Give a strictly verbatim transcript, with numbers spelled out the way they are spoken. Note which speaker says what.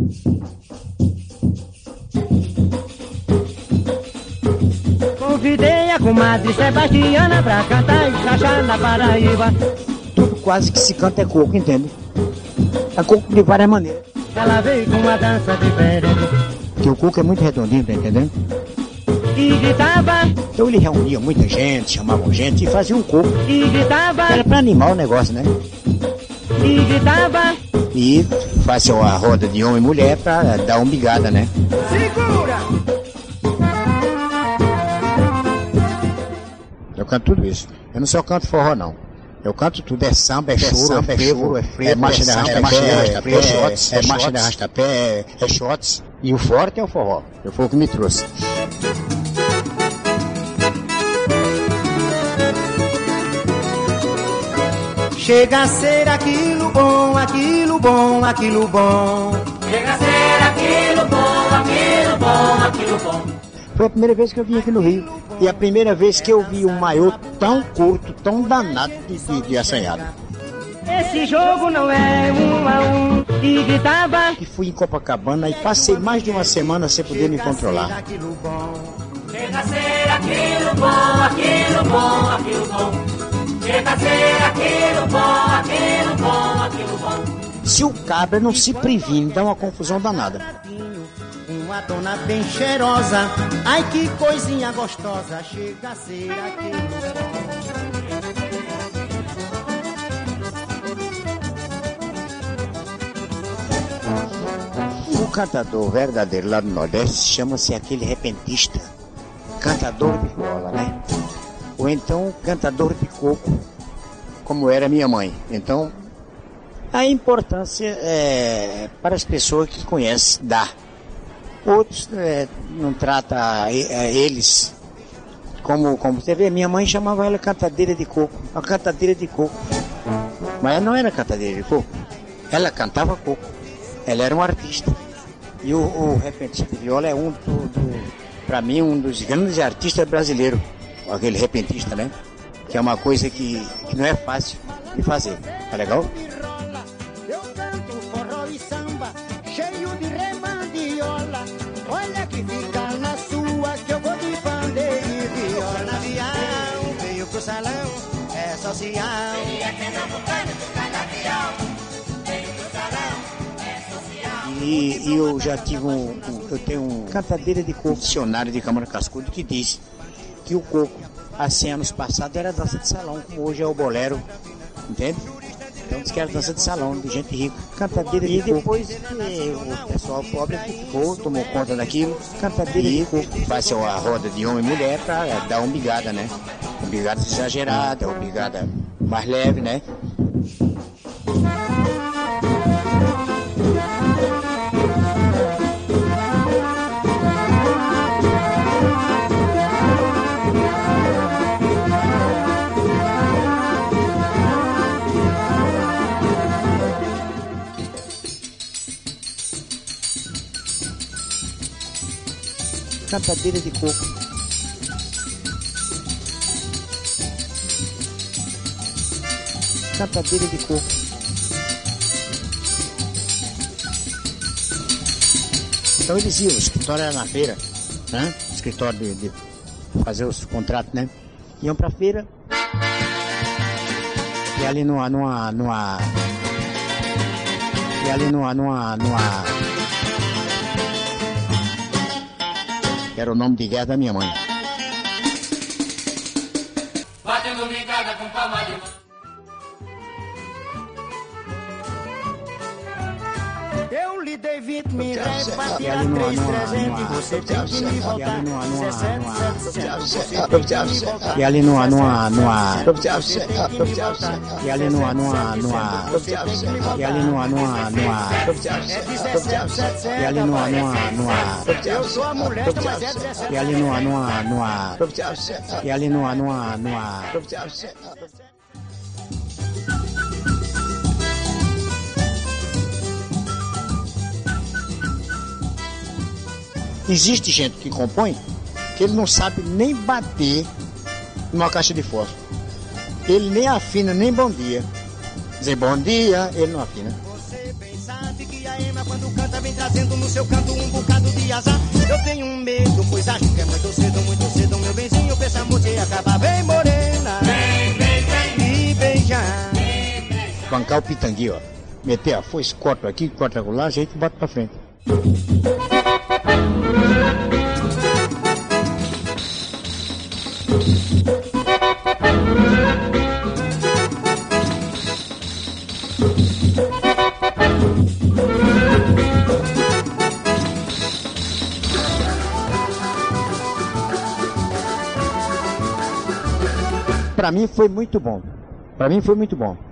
Speaker 1: Convidei a comadre Sebastiana pra cantar e chachar na Paraíba.
Speaker 2: Tudo quase que se canta é coco, entende? É coco de várias maneiras.
Speaker 1: Ela veio com uma dança diferente,
Speaker 2: porque o coco é muito redondinho, tá entendendo?
Speaker 1: E gritava.
Speaker 2: Então ele reunia muita gente, chamavam gente e fazia um coco.
Speaker 1: E gritava.
Speaker 2: Era pra animar o negócio, né?
Speaker 1: E gritava.
Speaker 2: E fazia a roda de homem e mulher pra dar umbigada, né?
Speaker 1: Segura!
Speaker 2: Eu canto tudo isso. Eu não só canto forró, não. Eu canto tudo. É samba, é choro, é frevo, é frevo, é marcha de arrastapé, é shots, é marcha de arrastapé, é shots. E o forte é o forró. Foi o que me trouxe.
Speaker 1: Chega a ser aquilo bom, aquilo bom, aquilo bom. Chega a ser aquilo bom, aquilo bom, aquilo bom.
Speaker 2: Foi a primeira vez que eu vim aqui no Rio. E a primeira vez que eu vi um maiô tão curto, tão danado de, de, de assanhado.
Speaker 1: Esse jogo não é um a um. E gritava.
Speaker 2: E fui em Copacabana e passei mais de uma semana sem poder me controlar.
Speaker 1: Chega a ser aquilo bom, aquilo bom, aquilo bom. Chega a ser aquilo bom, aquilo bom, aquilo bom.
Speaker 2: Se o cabra não se previne, dá uma confusão danada.
Speaker 1: Uma dona bem cheirosa, ai que coisinha gostosa, chega a ser aquilo
Speaker 2: bom. O cantador verdadeiro lá do Nordeste chama-se aquele repentista, cantador de viola, né? Ou então cantador de coco, como era minha mãe. Então, a importância é para as pessoas que conhecem, dá. Outros é, não trata é, eles como, como você vê, minha mãe chamava ela cantadeira de coco, a cantadeira de coco. Mas ela não era cantadeira de coco, ela cantava coco, ela era um artista. E o, o repentista de viola é um, do, do, para mim, um dos grandes artistas brasileiros. Aquele repentista, né? Que é uma coisa que, que não é fácil de fazer. Tá legal?
Speaker 1: Eu canto forró e samba, cheio de remandiola. Olha que fica na sua, que eu vou de bandeira e viola. No avião, veio pro salão, é social. Ele é pernambucano, do canavial. Veio pro salão, é social.
Speaker 2: E, e eu já tive um, um... Eu tenho um cantadeira de coco, dicionário de Câmara Cascudo, que diz que o coco, há cem anos passados, era dança de salão, como hoje é o bolero, entende? Então diz que era dança de salão, de gente rica, cantadeira de coco. E depois o pessoal pobre ficou, tomou conta daquilo, cantadeira de coco. Faz a roda de homem e mulher para dar umbigada, né? Umbigada exagerada, umbigada mais leve, né? Cantadeira de coco. Cantadeira de coco. Então eles iam, o escritório era na feira, né? O escritório de, de fazer os contratos, né? Iam pra feira. E ali numa, numa, numa... E ali numa, numa, numa... Era o nome de guerra da minha mãe.
Speaker 3: Batendo ligada com palma de mão.
Speaker 1: Eu lhe dei vinte mil reais pra tirar três trezentos e você tem que me voltar dezessete setecentos.
Speaker 2: E ali numa, numa, numa... E ali numa, numa, numa... E ali numa, numa, numa... E ali numa, numa, numa...
Speaker 1: Eu sou a mulher, mas é dezessete.
Speaker 2: E ali numa, numa, numa... E ali numa, numa, numa... Existe gente que compõe que ele não sabe nem bater numa caixa de fósforo. Ele nem afina, nem bom dia. Dizer bom dia, ele não afina.
Speaker 1: Você bem sabe que a Ema quando canta vem trazendo no seu canto um bocado de azar. Eu tenho um medo, pois acho que é muito cedo, muito cedo, meu benzinho, pra essa música e acabar. Vem morena,
Speaker 3: Vem, vem, vem.
Speaker 1: me beijar.
Speaker 2: Bancar o pitangui, ó. Meter a foice, corta aqui, corta lá, a gente bota pra frente. Pra mim foi muito bom. Pra mim foi muito bom.